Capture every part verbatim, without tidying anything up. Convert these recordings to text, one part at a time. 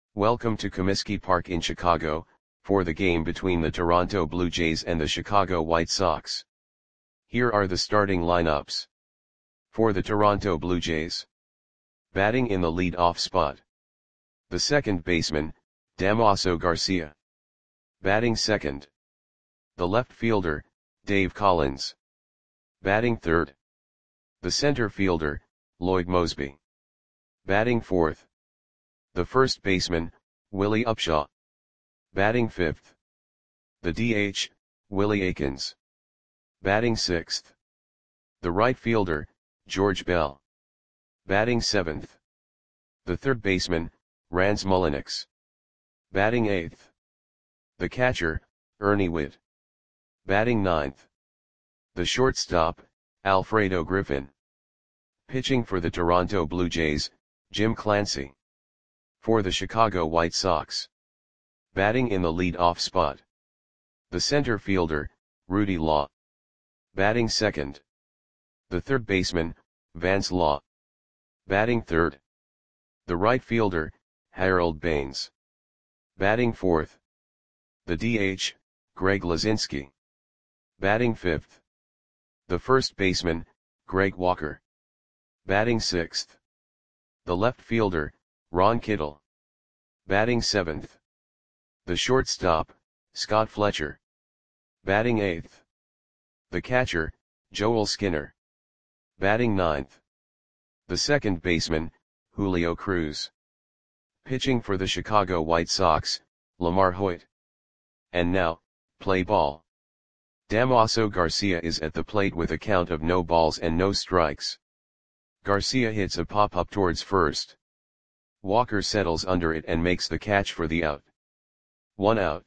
Welcome to Comiskey Park in Chicago, for the game between the Toronto Blue Jays and the Chicago White Sox. Here are the starting lineups. For the Toronto Blue Jays. Batting in the lead-off spot. The second baseman, Damaso Garcia. Batting second. The left fielder, Dave Collins. Batting third. The center fielder, Lloyd Moseby. Batting fourth. The first baseman, Willie Upshaw. Batting fifth. The D H, Willie Aikens. Batting sixth. The right fielder, George Bell. Batting seventh. The third baseman, Rance Mulliniks. Batting eighth. The catcher, Ernie Whitt. Batting ninth. The shortstop, Alfredo Griffin. Pitching for the Toronto Blue Jays, Jim Clancy. For the Chicago White Sox. Batting in the lead-off spot. The center fielder, Rudy Law. Batting second. The third baseman, Vance Law. Batting third. The right fielder, Harold Baines. Batting fourth. The D H, Greg Luzinski. Batting fifth. The first baseman, Greg Walker. Batting sixth. The left fielder, Ron Kittle. Batting seventh. The shortstop, Scott Fletcher. Batting eighth. The catcher, Joel Skinner. Batting ninth. The second baseman, Julio Cruz. Pitching for the Chicago White Sox, Lamar Hoyt. And now, play ball. Damaso Garcia is at the plate with a count of no balls and no strikes. Garcia hits a pop-up towards first. Walker settles under it and makes the catch for the out. One out.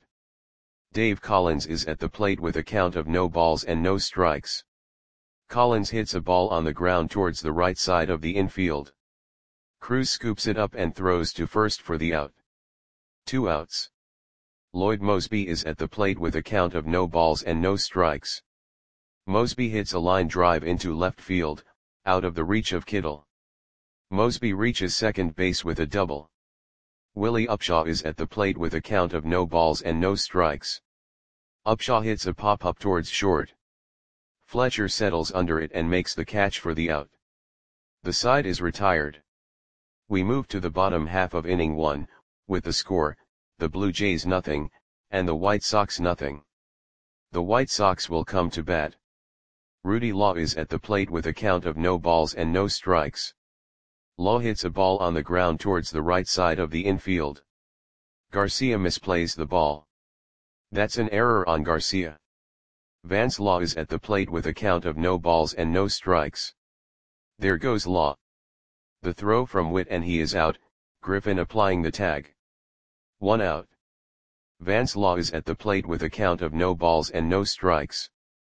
Dave Collins is at the plate with a count of no balls and no strikes. Collins hits a ball on the ground towards the right side of the infield. Cruz scoops it up and throws to first for the out. Two outs. Lloyd Moseby is at the plate with a count of no balls and no strikes. Moseby hits a line drive into left field, out of the reach of Kittle. Moseby reaches second base with a double. Willie Upshaw is at the plate with a count of no balls and no strikes. Upshaw hits a pop-up towards short. Fletcher settles under it and makes the catch for the out. The side is retired. We move to the bottom half of inning one, with the score, the Blue Jays nothing, and the White Sox nothing. The White Sox will come to bat. Rudy Law is at the plate with a count of no balls and no strikes. Law hits a ball on the ground towards the right side of the infield. Garcia misplays the ball. That's an error on Garcia. Vance Law is at the plate with a count of no balls and no strikes. There goes Law. The throw from Whitt and he is out, Griffin applying the tag. One out. Vance Law is at the plate with a count of no balls and no strikes.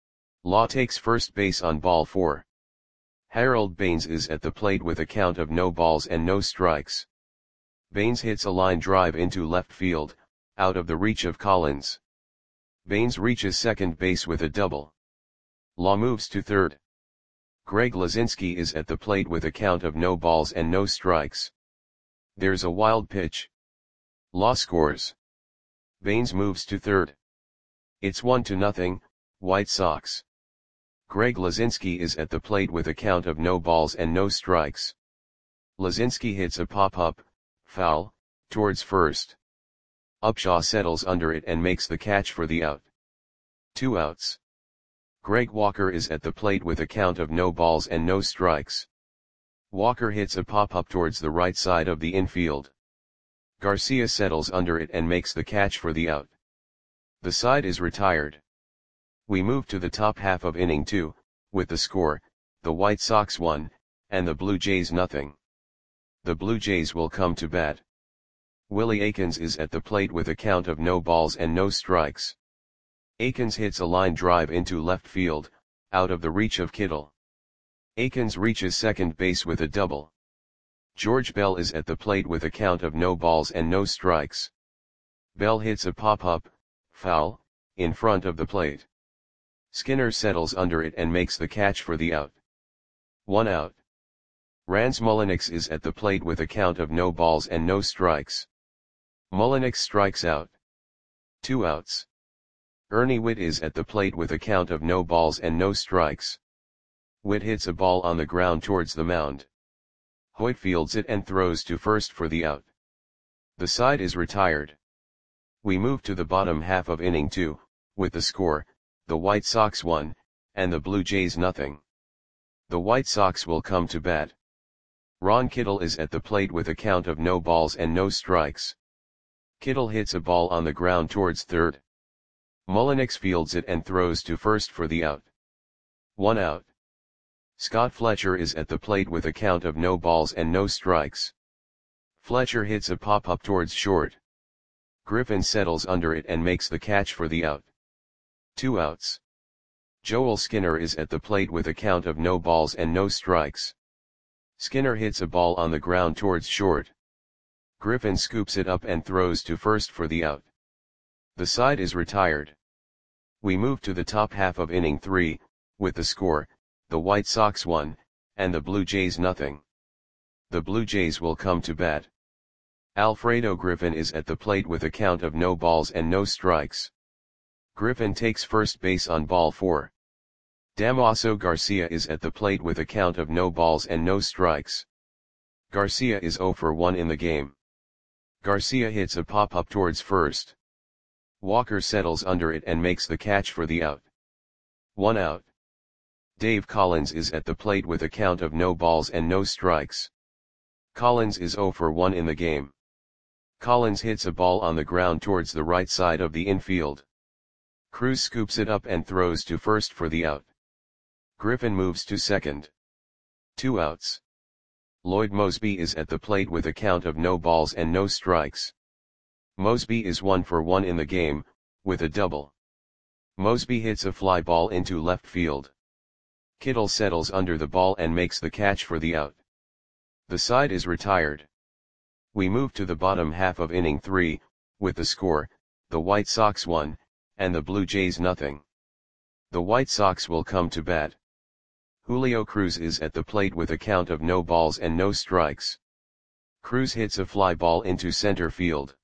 Law takes first base on ball four. Harold Baines is at the plate with a count of no balls and no strikes. Baines hits a line drive into left field, out of the reach of Collins. Baines reaches second base with a double. Law moves to third. Greg Luzinski is at the plate with a count of no balls and no strikes. There's a wild pitch. Law scores. Baines moves to third. It's one to nothing, White Sox. Greg Luzinski is at the plate with a count of no balls and no strikes. Luzinski hits a pop-up, foul, towards first. Upshaw settles under it and makes the catch for the out. Two outs. Greg Walker is at the plate with a count of no balls and no strikes. Walker hits a pop-up towards the right side of the infield. Garcia settles under it and makes the catch for the out. The side is retired. We move to the top half of inning two, with the score, the White Sox one, and the Blue Jays nothing. The Blue Jays will come to bat. Willie Aikens is at the plate with a count of no balls and no strikes. Aikens hits a line drive into left field, out of the reach of Kittle. Aikens reaches second base with a double. George Bell is at the plate with a count of no balls and no strikes. Bell hits a pop-up, foul, in front of the plate. Skinner settles under it and makes the catch for the out. One out. Rance Mulliniks is at the plate with a count of no balls and no strikes. Mullenix strikes out. Two outs. Ernie Whitt is at the plate with a count of no balls and no strikes. Whitt hits a ball on the ground towards the mound. Hoyt fields it and throws to first for the out. The side is retired. We move to the bottom half of inning two, with the score, the White Sox one, and the Blue Jays nothing. The White Sox will come to bat. Ron Kittle is at the plate with a count of no balls and no strikes. Kittle hits a ball on the ground towards third. Mullenix fields it and throws to first for the out. One out. Scott Fletcher is at the plate with a count of no balls and no strikes. Fletcher hits a pop-up towards short. Griffin settles under it and makes the catch for the out. Two outs. Joel Skinner is at the plate with a count of no balls and no strikes. Skinner hits a ball on the ground towards short. Griffin scoops it up and throws to first for the out. The side is retired. We move to the top half of inning three, with the score, the White Sox one, and the Blue Jays nothing. The Blue Jays will come to bat. Alfredo Griffin is at the plate with a count of no balls and no strikes. Griffin takes first base on ball four. Damaso Garcia is at the plate with a count of no balls and no strikes. Garcia is oh for one in the game. Garcia hits a pop-up towards first. Walker settles under it and makes the catch for the out. One out. Dave Collins is at the plate with a count of no balls and no strikes. Collins is oh for one in the game. Collins hits a ball on the ground towards the right side of the infield. Cruz scoops it up and throws to first for the out. Griffin moves to second. Two outs. Lloyd Moseby is at the plate with a count of no balls and no strikes. Moseby is one for one in the game, with a double. Moseby hits a fly ball into left field. Kittle settles under the ball and makes the catch for the out. The side is retired. We move to the bottom half of inning three, with the score, the White Sox one, and the Blue Jays nothing. The White Sox will come to bat. Julio Cruz is at the plate with a count of no balls and no strikes. Cruz hits a fly ball into center field.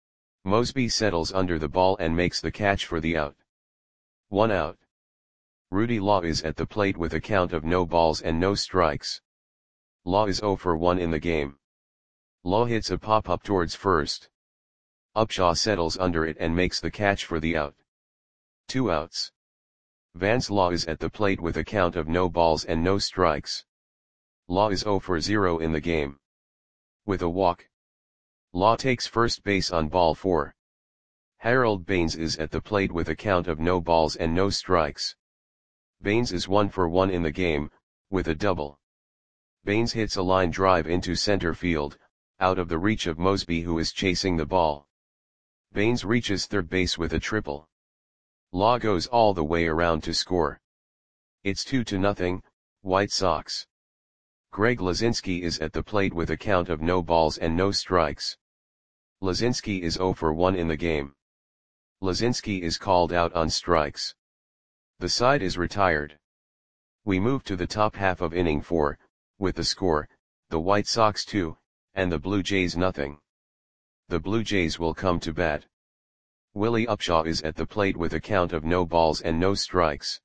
Moseby settles under the ball and makes the catch for the out. One out. Rudy Law is at the plate with a count of no balls and no strikes. Law is oh for one in the game. Law hits a pop-up towards first. Upshaw settles under it and makes the catch for the out. Two outs. Vance Law is at the plate with a count of no balls and no strikes. Law is oh for zero in the game. With a walk. Law takes first base on ball four. Harold Baines is at the plate with a count of no balls and no strikes. Baines is one for one in the game, with a double. Baines hits a line drive into center field, out of the reach of Moseby who is chasing the ball. Baines reaches third base with a triple. Law goes all the way around to score. It's two to nothing, White Sox. Greg Lazinski is at the plate with a count of no balls and no strikes. Lazinski is oh for one in the game. Lazinski is called out on strikes. The side is retired. We move to the top half of inning four, with the score, the White Sox two, and the Blue Jays nothing. The Blue Jays will come to bat. Willie Upshaw is at the plate with a count of no balls and no strikes.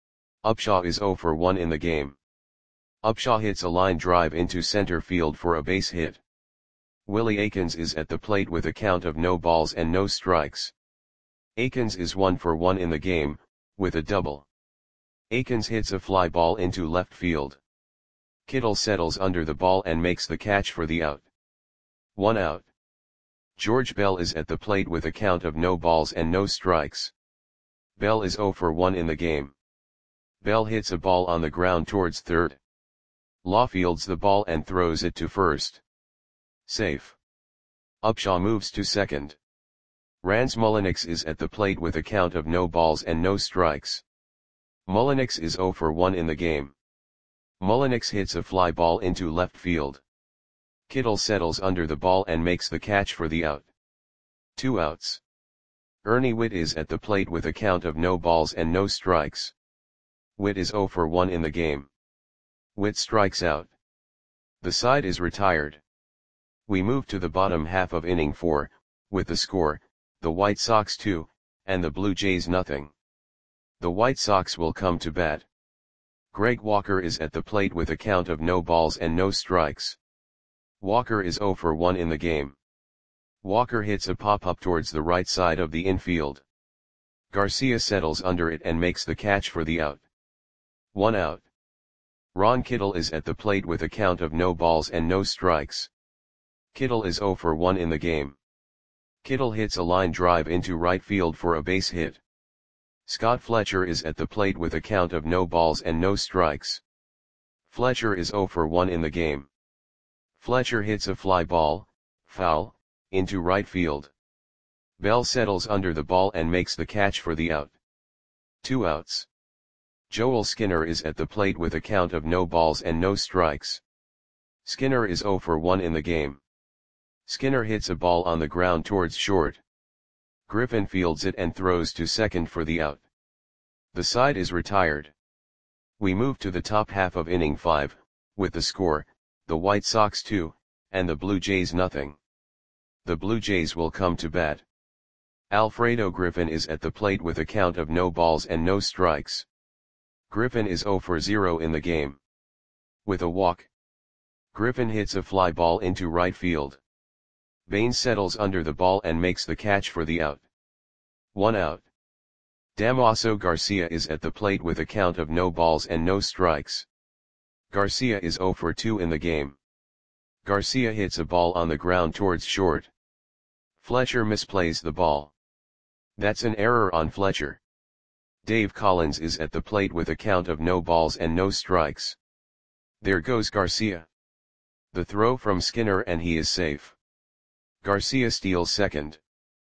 Upshaw is oh for one in the game. Upshaw hits a line drive into center field for a base hit. Willie Aikens is at the plate with a count of no balls and no strikes. Aikens is one for one in the game, with a double. Aikens hits a fly ball into left field. Kittle settles under the ball and makes the catch for the out. One out. George Bell is at the plate with a count of no balls and no strikes. Bell is oh for one in the game. Bell hits a ball on the ground towards third. Law fields the ball and throws it to first. Safe. Upshaw moves to second. Rans Mullenix is at the plate with a count of no balls and no strikes. Mullenix is oh for one in the game. Mullenix hits a fly ball into left field. Kittle settles under the ball and makes the catch for the out. Two outs. Ernie Whitt is at the plate with a count of no balls and no strikes. Whitt is oh for one in the game. Whitt strikes out. The side is retired. We move to the bottom half of inning four, With the score, the White Sox two, and the Blue Jays nothing. The White Sox will come to bat. Greg Walker is at the plate with a count of no balls and no strikes. Walker is zero for one in the game. Walker hits a pop-up towards the right side of the infield. Garcia settles under it and makes the catch for the out. One out. Ron Kittle is at the plate with a count of no balls and no strikes. Kittle is zero for one in the game. Kittle hits a line drive into right field for a base hit. Scott Fletcher is at the plate with a count of no balls and no strikes. Fletcher is zero for one in the game. Fletcher hits a fly ball, foul, into right field. Bell settles under the ball and makes the catch for the out. Two outs. Joel Skinner is at the plate with a count of no balls and no strikes. Skinner is zero for one in the game. Skinner hits a ball on the ground towards short. Griffin fields it and throws to second for the out. The side is retired. We move to the top half of inning five, with the score, the White Sox two, and the Blue Jays nothing. The Blue Jays will come to bat. Alfredo Griffin is at the plate with a count of no balls and no strikes. Griffin is zero for zero in the game. With a walk, Griffin hits a fly ball into right field. Baines settles under the ball and makes the catch for the out. One out. Damaso Garcia is at the plate with a count of no balls and no strikes. Garcia is zero for two in the game. Garcia hits a ball on the ground towards short. Fletcher misplays the ball. That's an error on Fletcher. Dave Collins is at the plate with a count of no balls and no strikes. There goes Garcia. The throw from Skinner and he is safe. Garcia steals second.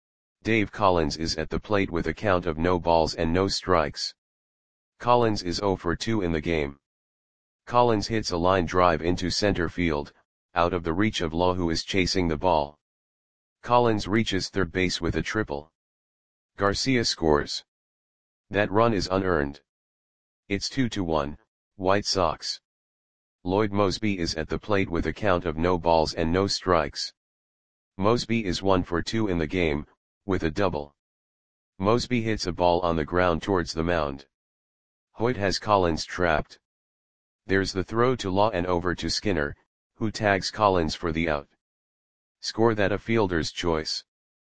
Dave Collins is at the plate with a count of no balls and no strikes. Collins is zero for two in the game. Collins hits a line drive into center field, out of the reach of Law who is chasing the ball. Collins reaches third base with a triple. Garcia scores. That run is unearned. It's two to one, White Sox. Lloyd Mosby is at the plate with a count of no balls and no strikes. Mosby is one for two in the game, with a double. Mosby hits a ball on the ground towards the mound. Hoyt has Collins trapped. There's the throw to Law and over to Skinner, who tags Collins for the out. Score that a fielder's choice.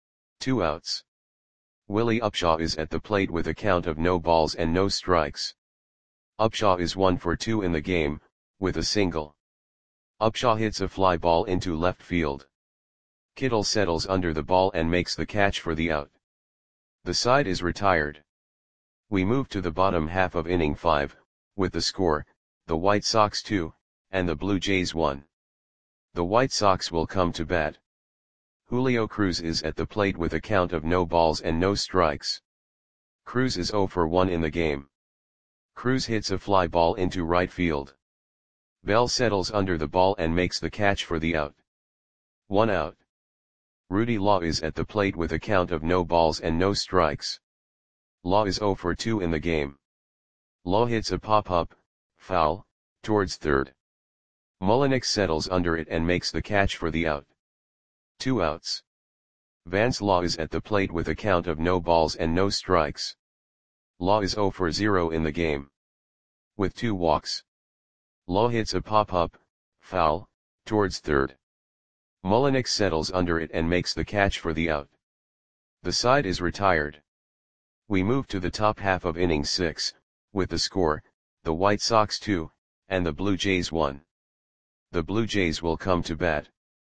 Two outs. Willie Upshaw is at the plate with a count of no balls and no strikes. Upshaw is one for two in the game, with a single. Upshaw hits a fly ball into left field. Kittle settles under the ball and makes the catch for the out. The side is retired. We move to the bottom half of inning five, with the score, the White Sox two, and the Blue Jays one. The White Sox will come to bat. Julio Cruz is at the plate with a count of no balls and no strikes. Cruz is zero for one in the game. Cruz hits a fly ball into right field. Bell settles under the ball and makes the catch for the out. One out. Rudy Law is at the plate with a count of no balls and no strikes. Law is zero for two in the game. Law hits a pop-up, foul, towards third. Mullenix settles under it and makes the catch for the out. Two outs. Vance Law is at the plate with a count of no balls and no strikes. Law is zero for zero in the game. With two walks. Law hits a pop-up, foul, towards third. Mullenix settles under it and makes the catch for the out. The side is retired. We move to the top half of inning six, with the score, the White Sox two, and the Blue Jays one. The Blue Jays will come to bat.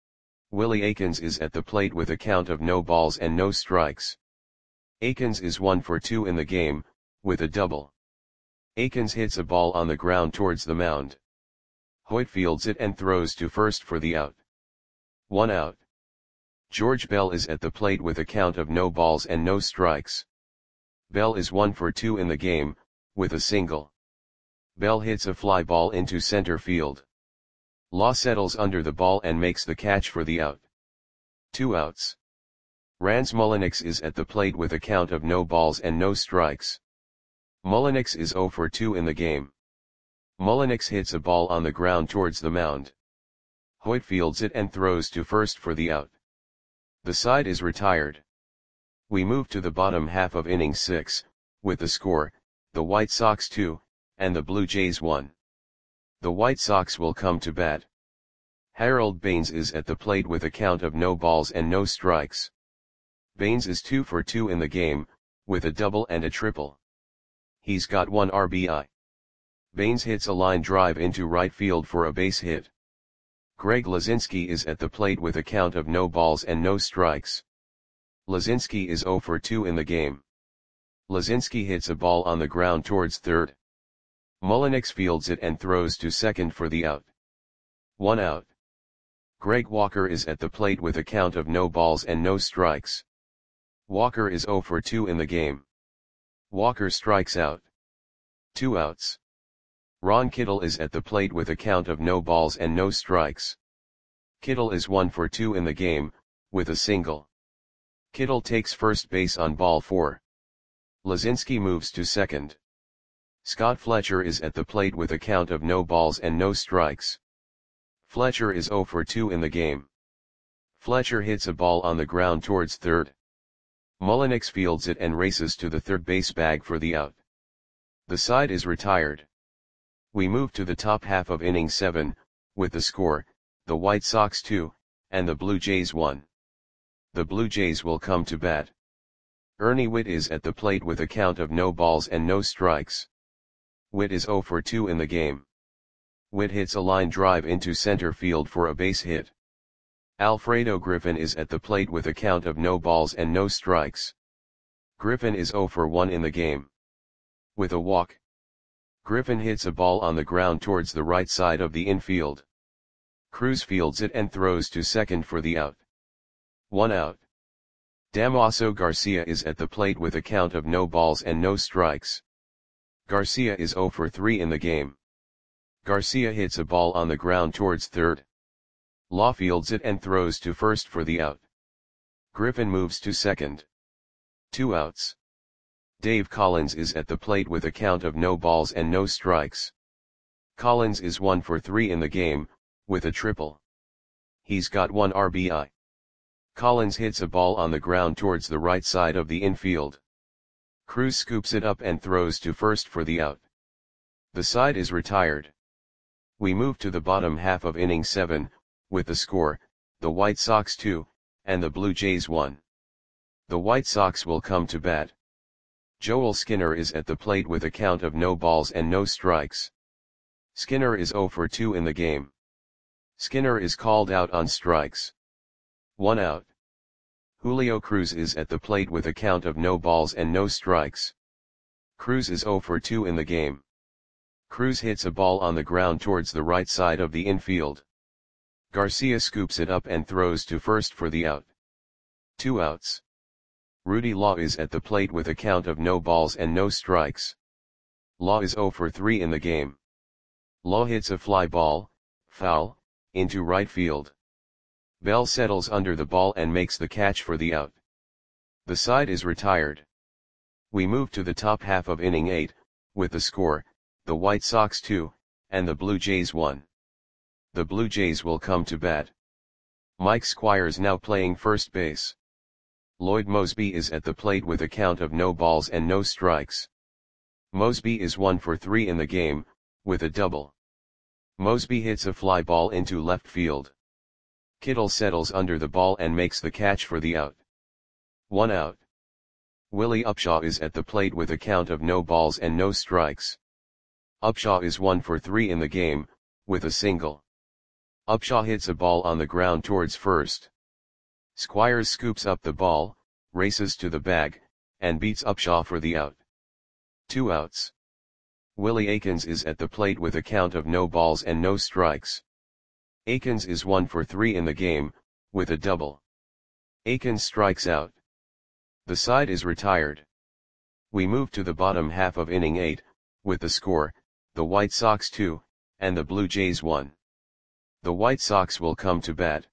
Willie Aikens is at the plate with a count of no balls and no strikes. Aikens is one for two in the game, with a double. Aikens hits a ball on the ground towards the mound. Hoyt fields it and throws to first for the out. One out. George Bell is at the plate with a count of no balls and no strikes. Bell is one for two in the game, with a single. Bell hits a fly ball into center field. Law settles under the ball and makes the catch for the out. Two outs. Rance Mullenix is at the plate with a count of no balls and no strikes. Mullenix is zero for two in the game. Mullenix hits a ball on the ground towards the mound. Hoyt fields it and throws to first for the out. The side is retired. We move to the bottom half of inning six, with the score, the White Sox two, and the Blue Jays one. The White Sox will come to bat. Harold Baines is at the plate with a count of no balls and no strikes. Baines is two for two in the game, with a double and a triple. He's got one R B I. Baines hits a line drive into right field for a base hit. Greg Lazinski is at the plate with a count of no balls and no strikes. Lazinski is zero for two in the game. Lazinski hits a ball on the ground towards third. Mullenix fields it and throws to second for the out. One out. Greg Walker is at the plate with a count of no balls and no strikes. Walker is zero for two in the game. Walker strikes out. Two outs. Ron Kittle is at the plate with a count of no balls and no strikes. Kittle is one for two in the game, with a single. Kittle takes first base on ball four. Lazinski moves to second. Scott Fletcher is at the plate with a count of no balls and no strikes. Fletcher is zero for two in the game. Fletcher hits a ball on the ground towards third. Mullenix fields it and races to the third base bag for the out. The side is retired. We move to the top half of inning seven, with the score, the White Sox two, and the Blue Jays one. The Blue Jays will come to bat. Ernie Whitt is at the plate with a count of no balls and no strikes. Whitt is zero for two in the game. Whitt hits a line drive into center field for a base hit. Alfredo Griffin is at the plate with a count of no balls and no strikes. Griffin is zero for one in the game. With a walk, Griffin hits a ball on the ground towards the right side of the infield. Cruz fields it and throws to second for the out. One out. Damaso Garcia is at the plate with a count of no balls and no strikes. Garcia is zero for three in the game. Garcia hits a ball on the ground towards third. Law fields it and throws to first for the out. Griffin moves to second. Two outs. Dave Collins is at the plate with a count of no balls and no strikes. Collins is one for three in the game, with a triple. He's got one R B I. Collins hits a ball on the ground towards the right side of the infield. Cruz scoops it up and throws to first for the out. The side is retired. We move to the bottom half of inning seven, with the score, the White Sox two, and the Blue Jays one. The White Sox will come to bat. Joel Skinner is at the plate with a count of no balls and no strikes. Skinner is zero for two in the game. Skinner is called out on strikes. One out. Julio Cruz is at the plate with a count of no balls and no strikes. Cruz is zero for two in the game. Cruz hits a ball on the ground towards the right side of the infield. Garcia scoops it up and throws to first for the out. Two outs. Rudy Law is at the plate with a count of no balls and no strikes. Law is zero for three in the game. Law hits a fly ball, foul, into right field. Bell settles under the ball and makes the catch for the out. The side is retired. We move to the top half of inning eight, with the score, the White Sox two, and the Blue Jays one. The Blue Jays will come to bat. Mike Squires now playing first base. Lloyd Mosby is at the plate with a count of no balls and no strikes. Mosby is one for three in the game, with a double. Mosby hits a fly ball into left field. Kittle settles under the ball and makes the catch for the out. One out. Willie Upshaw is at the plate with a count of no balls and no strikes. Upshaw is one for three in the game, with a single. Upshaw hits a ball on the ground towards first. Squires scoops up the ball, races to the bag, and beats Upshaw for the out. Two outs. Willie Aikens is at the plate with a count of no balls and no strikes. Aikens is one for three in the game, with a double. Aikens strikes out. The side is retired. We move to the bottom half of inning eight, with the score, the White Sox two, and the Blue Jays one. The White Sox will come to bat.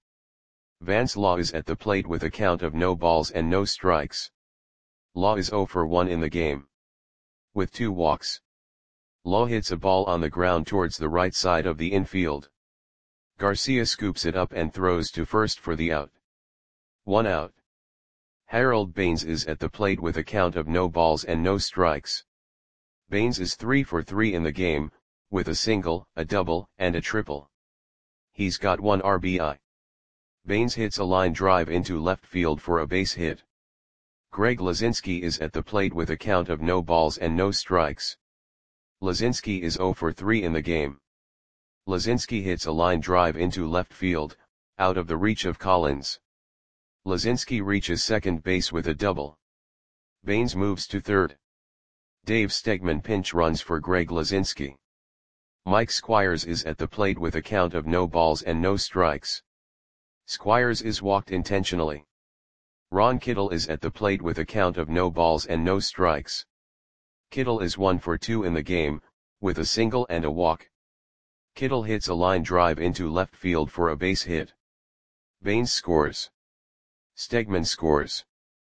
Vance Law is at the plate with a count of no balls and no strikes. Law is zero for one in the game. With two walks. Law hits a ball on the ground towards the right side of the infield. Garcia scoops it up and throws to first for the out. One out. Harold Baines is at the plate with a count of no balls and no strikes. Baines is three for three in the game, with a single, a double, and a triple. He's got one R B I. Baines hits a line drive into left field for a base hit. Greg Luzinski is at the plate with a count of no balls and no strikes. Luzinski is zero for three in the game. Luzinski hits a line drive into left field, out of the reach of Collins. Luzinski reaches second base with a double. Baines moves to third. Dave Stegman pinch runs for Greg Luzinski. Mike Squires is at the plate with a count of no balls and no strikes. Squires is walked intentionally. Ron Kittle is at the plate with a count of no balls and no strikes. Kittle is one for two in the game, with a single and a walk. Kittle hits a line drive into left field for a base hit. Baines scores. Stegman scores.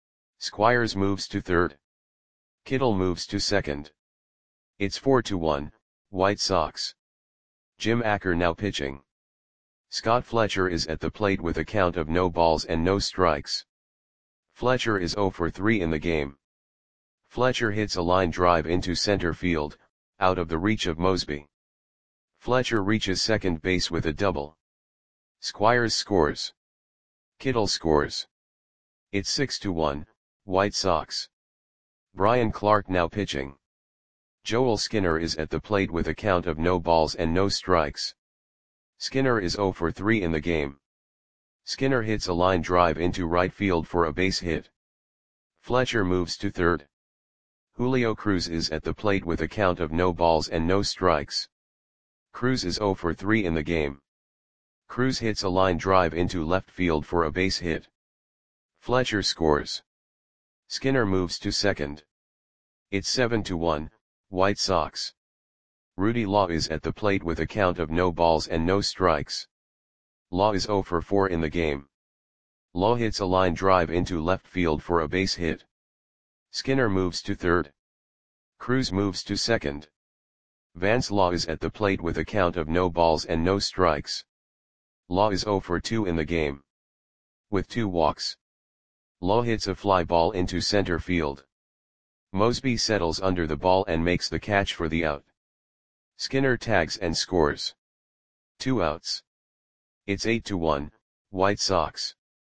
Squires moves to third. Kittle moves to second. It's four to one, White Sox. Jim Acker now pitching. Scott Fletcher is at the plate with a count of no balls and no strikes. Fletcher is zero for three in the game. Fletcher hits a line drive into center field, out of the reach of Mosby. Fletcher reaches second base with a double. Squires scores. Kittle scores. It's six to one, White Sox. Brian Clark now pitching. Joel Skinner is at the plate with a count of no balls and no strikes. Skinner is zero for three in the game. Skinner hits a line drive into right field for a base hit. Fletcher moves to third. Julio Cruz is at the plate with a count of no balls and no strikes. Cruz is zero for three in the game. Cruz hits a line drive into left field for a base hit. Fletcher scores. Skinner moves to second. It's seven to one, White Sox. Rudy Law is at the plate with a count of no balls and no strikes. Law is zero for four in the game. Law hits a line drive into left field for a base hit. Skinner moves to third. Cruz moves to second. Vance Law is at the plate with a count of no balls and no strikes. Law is zero for two in the game. With two walks. Law hits a fly ball into center field. Mosby settles under the ball and makes the catch for the out. Skinner tags and scores. Two outs. It's eight to one, White Sox.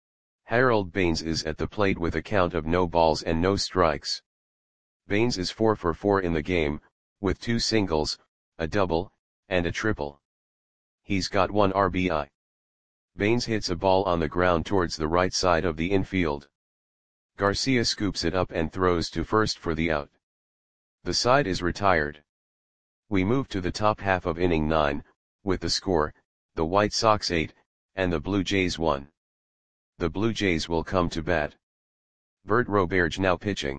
Harold Baines is at the plate with a count of no balls and no strikes. Baines is four for four in the game, with two singles, a double, and a triple. He's got one R B I. Baines hits a ball on the ground towards the right side of the infield. Garcia scoops it up and throws to first for the out. The side is retired. We move to the top half of inning nine, with the score, the White Sox eight, and the Blue Jays one. The Blue Jays will come to bat. Bert Roberge now pitching.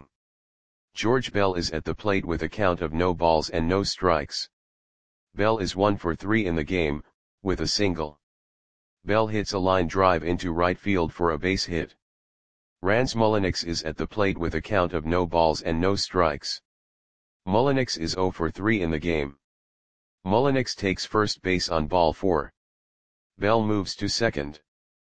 George Bell is at the plate with a count of no balls and no strikes. Bell is one for three in the game, with a single. Bell hits a line drive into right field for a base hit. Rance Mulliniks is at the plate with a count of no balls and no strikes. Mulliniks is zero for three in the game. Mulliniks takes first base on ball four. Bell moves to second.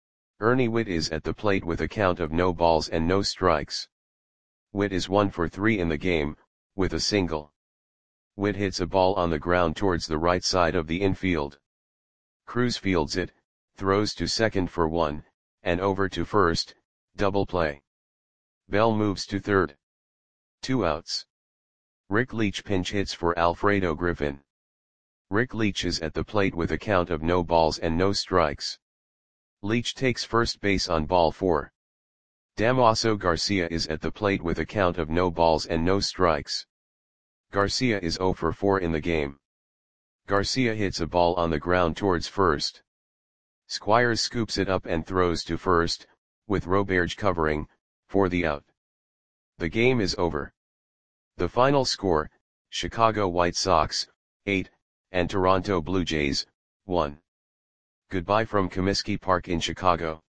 Ernie Whitt is at the plate with a count of no balls and no strikes. Whitt is one for three in the game, with a single. Whitt hits a ball on the ground towards the right side of the infield. Cruz fields it, throws to second for one, and over to first, double play. Bell moves to third. Two outs. Rick Leach pinch hits for Alfredo Griffin. Rick Leach is at the plate with a count of no balls and no strikes. Leach takes first base on ball four. Damaso Garcia is at the plate with a count of no balls and no strikes. Garcia is zero for four in the game. Garcia hits a ball on the ground towards first. Squires scoops it up and throws to first, with Roberge covering, for the out. The game is over. The final score, Chicago White Sox, eight, and Toronto Blue Jays, one. Goodbye from Comiskey Park in Chicago.